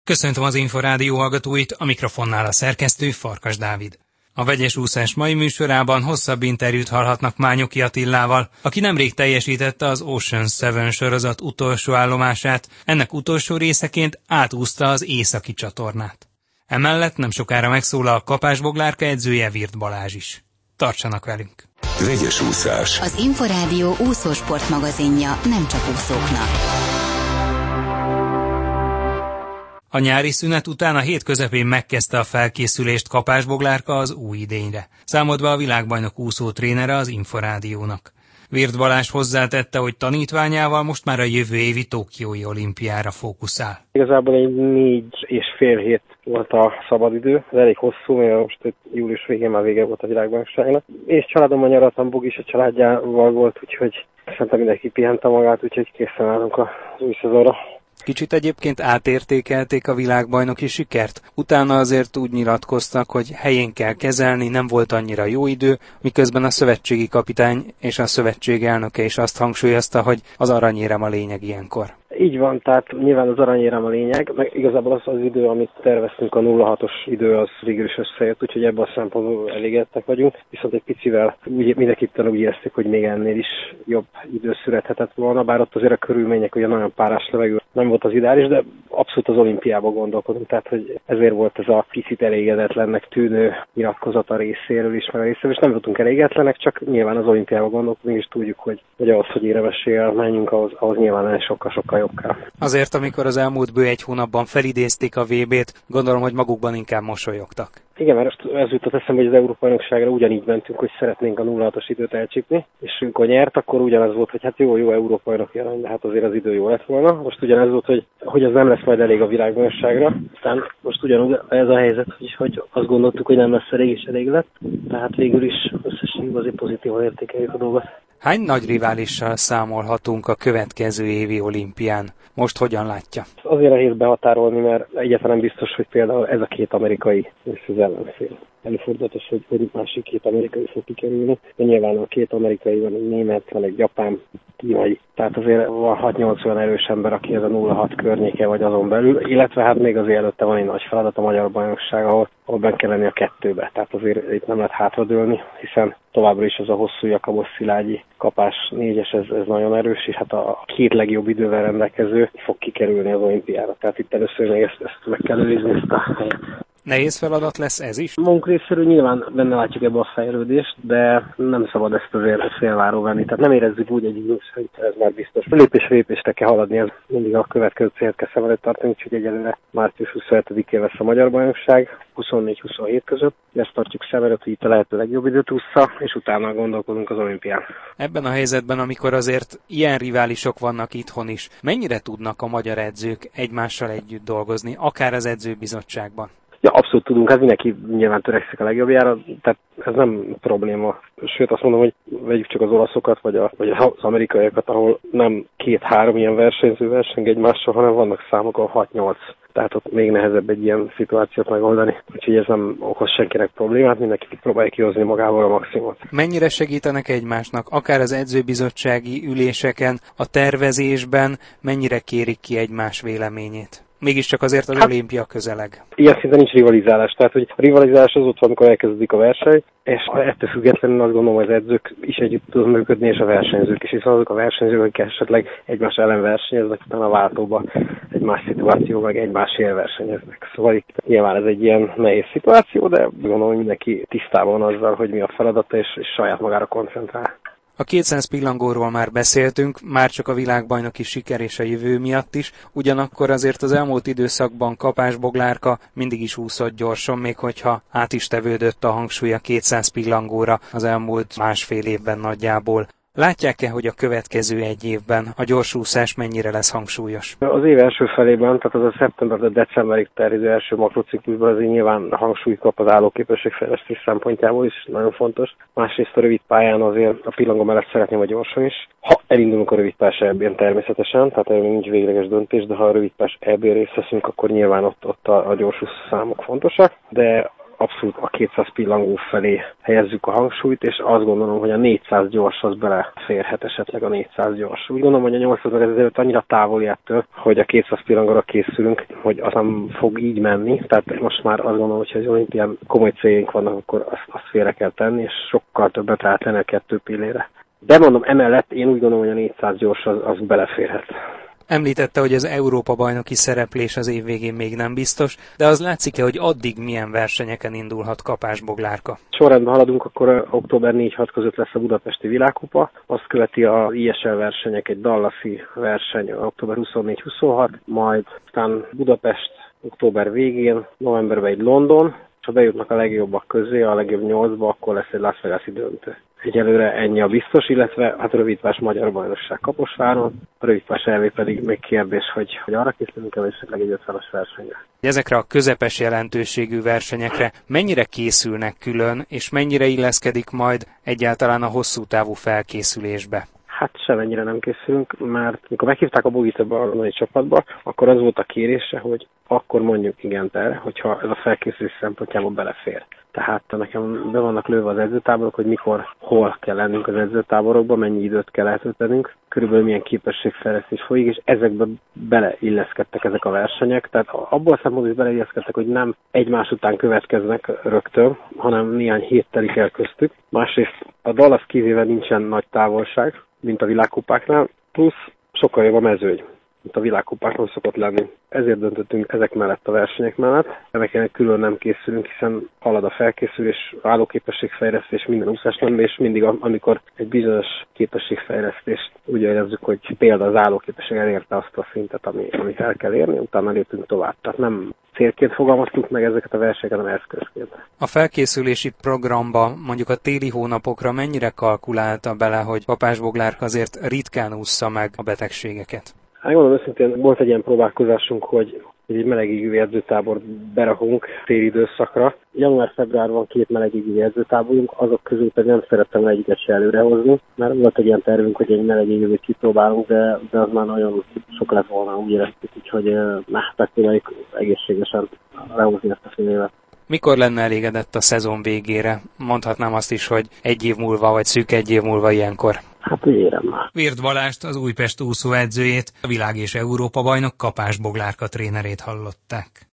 Köszöntöm az Inforádió hallgatóit, a mikrofonnál a szerkesztő Farkas Dávid. A Vegyes úszás mai műsorában hosszabb interjút hallhatnak Mányoki Attillával, aki nemrég teljesítette az Ocean's 7 sorozat utolsó állomását, ennek utolsó részeként átúszta az északi csatornát. Emellett nem sokára megszólal a kapásboglárka edzője Virth Balázs is. Tartsanak velünk! Vegyes úszás. Az Inforádió úszósport magazinja nem csak úszóknak. A nyári szünet után a hét közepén megkezdte a felkészülést kapásboglárka az új idényre. Számolt be a világbajnok úszó trénere az Inforádiónak. Virth Balázs hozzátette, hogy tanítványával most már a jövő évi tokiói olimpiára fókuszál. Igazából egy 4,5 hét volt a szabadidő, ez elég hosszú, mert most július végén már vége volt a világbajnokságnak. És családommal nyaraltam, Bog is a családjával volt, úgyhogy szerintem mindenki pihente magát, úgyhogy készen állunk az új szezonra. Kicsit egyébként átértékelték a világbajnoki sikert. Utána azért úgy nyilatkoztak, hogy helyén kell kezelni, nem volt annyira jó idő, miközben a szövetségi kapitány és a szövetség elnöke is azt hangsúlyozta, hogy az aranyérem a lényeg ilyenkor. Így van, tehát nyilván az aranyérem a lényeg, meg igazából az idő, amit terveztünk, a 0-6-os idő, az végül is összejött, úgyhogy ebben a szempontból elégedettek vagyunk, viszont egy picivel mindenképpen úgy éreztük, hogy még ennél is jobb idő születhetett volna, bár ott azért a körülmények ugye nagyon párás levegő nem volt az ideális, de abszolút az olimpiában gondolkodunk, tehát hogy ezért volt ez a picit elégedetlennek tűnő nyilatkozata részéről is, meg a részéről, és nem voltunk elégedetlenek, csak nyilván az olimpiában gondolkodunk, és tudjuk, hogy ahhoz, hogy éremességgel menjünk, ahhoz nyilván sokkal jobb kell. Azért, amikor az elmúlt bő egy hónapban felidézték a VB-t, gondolom, hogy magukban inkább mosolyogtak. Igen, mert ez jutott eszembe, hogy az Európa-bajnokságra ugyanígy mentünk, hogy szeretnénk a 0-6-os időt elcsípni, és amikor nyert, akkor ugyanaz volt, hogy hát jó Európa-bajnoki arany, de hát azért az idő jó lett volna. Most ugyanez volt, hogy ez nem lesz majd elég a világbajnokságra. Aztán most ugyanúgy ez a helyzet, hogy azt gondoltuk, hogy nem lesz elég, és elég lett. Tehát végül is összességében azért pozitívan értékeljük a dolgot. Hány nagy riválissal számolhatunk a következő évi olimpián? Most hogyan látja? Azért nehéz behatárolni, mert egyáltalán biztos, hogy például ez a két amerikai lesz az ellenfél. Előfordulatos, hogy másik két amerikai fog kikerülni, de nyilván a két amerikai van, egy német, van egy japán, kínai. Tehát azért van 6-8 olyan erős ember, aki ez a 0-6 környéke vagy azon belül, illetve hát még azért előtte van egy nagy feladat a Magyar Bajnokság, ahol benne kell lenni a kettőbe. Tehát azért itt nem lehet hátradőlni, hiszen továbbra is ez a hosszú Jakabos Szilágyi kapás 4-es, ez nagyon erős, és hát a két legjobb idővel rendelkező fog kikerülni az olimpiára. Tehát itt először még ezt meg kell őrizni, ezt a helyet. Nehéz feladat lesz ez is? Magunk részéről nyilván benne látjuk ebbe a fejlődést, de nem szabad ezt azért félváró venni. Tehát nem érezzük úgy hogy ez már biztos. Lépésre kell haladni, ez mindig a következő célt kell szem előtt tartani, úgyhogy egyelőre március 27-én lesz a Magyar Bajnokság, 24-27 között. Ezt tartjuk szem előtt, hogy itt a lehető legjobb időt ússza, és utána gondolkodunk az olimpián. Ebben a helyzetben, amikor azért ilyen riválisok vannak itthon is, mennyire tudnak a magyar edzők egymással együtt dolgozni, akár az edzőbizottságban? Ja, abszolút tudunk, hát mindenki nyilván törekszik a legjobbjára, tehát ez nem probléma. Sőt, azt mondom, hogy vegyük csak az olaszokat, vagy az amerikaiakat, ahol nem 2-3 ilyen versenyző verseng egymással, hanem vannak számok a 6-8. Tehát ott még nehezebb egy ilyen szituációt megoldani. Úgyhogy ez nem okoz senkinek problémát, mindenki próbálja kihozni magából a maximumot. Mennyire segítenek egymásnak, akár az edzőbizottsági üléseken, a tervezésben, mennyire kérik ki egymás véleményét? Mégiscsak azért az olimpia közeleg. Ilyen szinten nincs rivalizálás. Tehát, hogy a rivalizálás az ott van, amikor elkezdődik a verseny, és ettől függetlenül azt gondolom, hogy az edzők is együtt tudnak működni, és a versenyzők is, hiszen azok a versenyzők, akik esetleg egymás ellen versenyeznek, utána a váltóban egy más szituáció, meg egymásért versenyeznek. Szóval itt nyilván ez egy ilyen nehéz szituáció, de gondolom, hogy mindenki tisztában van azzal, hogy mi a feladata, és saját magára koncentrál. A 200 pillangóról már beszéltünk, már csak a világbajnoki siker és a jövő miatt is, ugyanakkor azért az elmúlt időszakban kapásboglárka mindig is úszott gyorsan, még hogyha át is tevődött a hangsúly a 200 pillangóra az elmúlt másfél évben nagyjából. Látják-e, hogy a következő egy évben a gyorsúszás mennyire lesz hangsúlyos? Az év első felében, tehát az a szeptember-decemberig terjedő első makrociklusban azért nyilván hangsúlyt kap az állóképességfejlesztés szempontjából is, nagyon fontos. Másrészt a rövid pályán azért a pillangó mellett szeretném a gyorsan is. Ha elindulunk a rövidpályás EB-n természetesen, tehát erről nincs végleges döntés, de ha a rövidpályás EB részt veszünk, akkor nyilván ott a gyorsú számok fontosak, de abszolút a 200 pillangó felé helyezzük a hangsúlyt, és azt gondolom, hogy a 400 gyors az beleférhet esetleg a 400 gyors. Úgy gondolom, hogy a 800 ezelőtt annyira távoli ettől, hogy a 200 pillangóra készülünk, hogy az nem fog így menni. Tehát most már azt gondolom, hogy ha az olimpián komoly céljaink vannak, akkor azt félre kell tenni, és sokkal többet rá tenni a 2 pillére. De mondom, emellett én úgy gondolom, hogy a 400 gyors az beleférhet. Említette, hogy az Európa-bajnoki szereplés az év végén még nem biztos, de az látszik-e, hogy addig milyen versenyeken indulhat Kapás-Boglárka? Sorrendben haladunk, akkor október 4-6 között lesz a budapesti világkupa, azt követi az ISL versenyek, egy dallasi verseny október 24-26, majd aztán Budapest október végén, novemberben egy London, és ha bejutnak a legjobbak közé, a legjobb 8-ba, akkor lesz egy Las Vegas-i döntő. Egyelőre ennyi a biztos, illetve hát rövidpás magyar bajnokság Kaposváron, a rövidpás elvé pedig még kérdés, hogy arra készülünk el, esetleg egy 50-as versenyre. Ezekre a közepes jelentőségű versenyekre mennyire készülnek külön, és mennyire illeszkedik majd egyáltalán a hosszú távú felkészülésbe? Hát semennyire nem készülünk, mert mikor meghívták a Bogit ebbe a nagy csapatba, akkor az volt a kérése, hogy akkor mondjuk igent erre, hogyha ez a felkészülés szempontjából belefér. Tehát nekem be vannak lőve az edzőtáborok, hogy mikor, hol kell lennünk az edzőtáborokban, mennyi időt kell eltöltenünk, körülbelül milyen képességfejlesztés folyik, és ezekbe beleilleszkedtek ezek a versenyek. Tehát abból a szempontból is beleilleszkedtek, hogy nem egymás után következnek rögtön, hanem néhány hét telik el köztük. Másrészt a Dallas kivéve nincsen nagy távolság, mint a világkupáknál, plusz sokkal jobb a mezőny, mint a világkupákon szokott lenni. Ezért döntöttünk ezek mellett a versenyek mellett. Ennek külön nem készülünk, hiszen halad a felkészülés, állóképességfejlesztés minden úszásban, és mindig, amikor egy bizonyos képességfejlesztést úgy érezzük, hogy például az állóképesség elérte azt a szintet, amit el kell érni, utána lépünk tovább. Tehát nem célként fogalmaztuk meg ezeket a versenyeket, hanem eszközként. A felkészülési programba mondjuk a téli hónapokra mennyire kalkulálta bele, hogy Kapás-Boglárka azért ritkán ússza meg a betegségeket? Hát mondom őszintén, volt egy ilyen próbálkozásunk, hogy egy melegégő edzőtábort berakunk téli időszakra. Január-februárban 2 melegégő edzőtáborunk, azok közül pedig nem szerettem egyiket se előrehozni, mert volt egy ilyen tervünk, hogy egy melegégőt kipróbálunk, de az már nagyon sok lett volna, úgy éreztük, úgyhogy megpróbáljuk egészségesen lehozni ezt a fél évet. Mikor lenne elégedett a szezon végére? Mondhatnám azt is, hogy 1 év múlva, vagy szűk 1 év múlva ilyenkor. Hát érem már. Virth Balást, az Újpest úszóedzőjét, a világ és Európa bajnok Kapás-Boglárka trénerét hallották.